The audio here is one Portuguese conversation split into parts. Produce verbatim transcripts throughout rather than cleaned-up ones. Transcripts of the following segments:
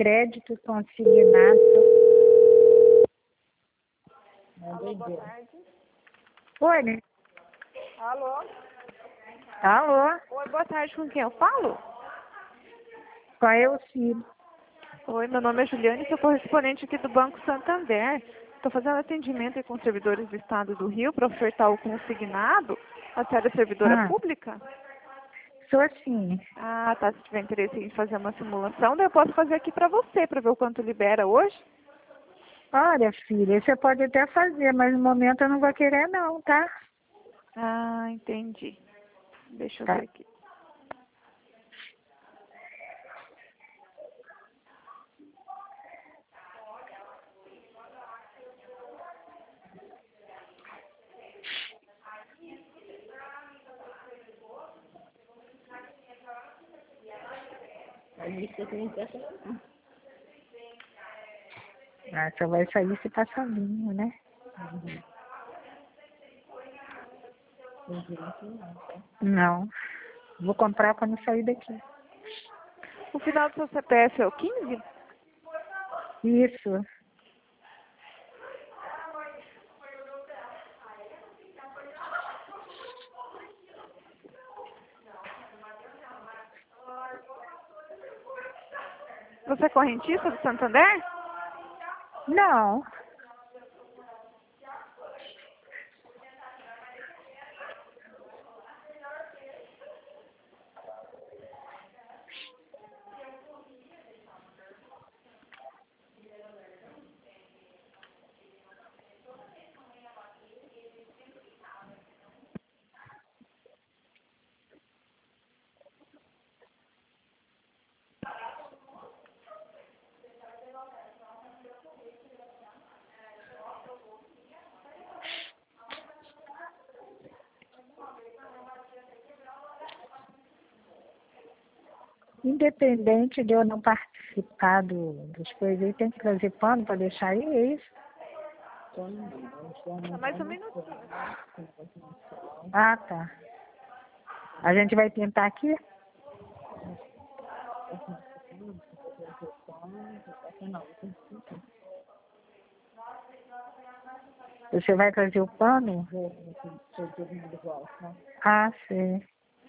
crédito consignado. Alô, boa tarde. Oi, né? Alô? Alô? Oi, boa tarde. Com quem eu falo? Qual é o filho? Oi, meu nome é Juliane, sou correspondente aqui do Banco Santander. Estou fazendo atendimento aí com os servidores do Estado do Rio para ofertar o consignado. A senhora é servidora Ah, pública? sou sim. Ah, tá. Se tiver interesse em fazer uma simulação, daí eu posso fazer aqui para você, para ver o quanto libera hoje. Olha, filha, você pode até fazer, mas no momento eu não vou querer não, tá? Ah, entendi. Deixa eu Tá. ver aqui. Ah, só vai sair se passar vinho, né? Não. Vou comprar quando sair daqui. O final do seu C P F é o quinze? Isso. Você é correntista do Santander? Não. Independente de eu não participar do, das coisas aí, tem que trazer pano para deixar aí, é isso? Só mais um minutinho. Ah, tá. A gente vai tentar aqui? Você vai trazer o pano? Ah, sim.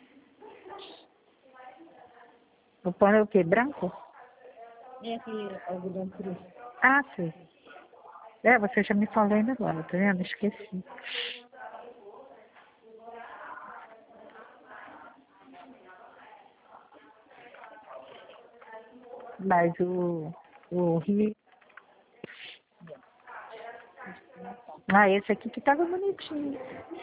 O pano é o quê? Branco? É aquele algodão cru. Ah, sim. É, você já me falou ainda agora, tá vendo? Esqueci. Mas o, o Rio... Ah, esse aqui que tava bonitinho.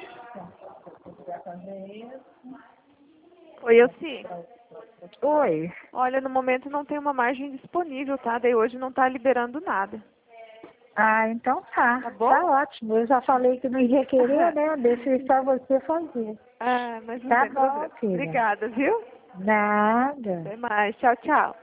Oi, Elci. Oi. Olha, no momento não tem uma margem disponível, tá? Daí hoje não tá liberando nada. Ah, então tá. Tá bom? Tá ótimo. Eu já falei que não ia querer, né? Deixa só você fazer. Ah, mas não Tá tem bom, problema. filha. Obrigada, viu? Nada. Até mais. Tchau, tchau.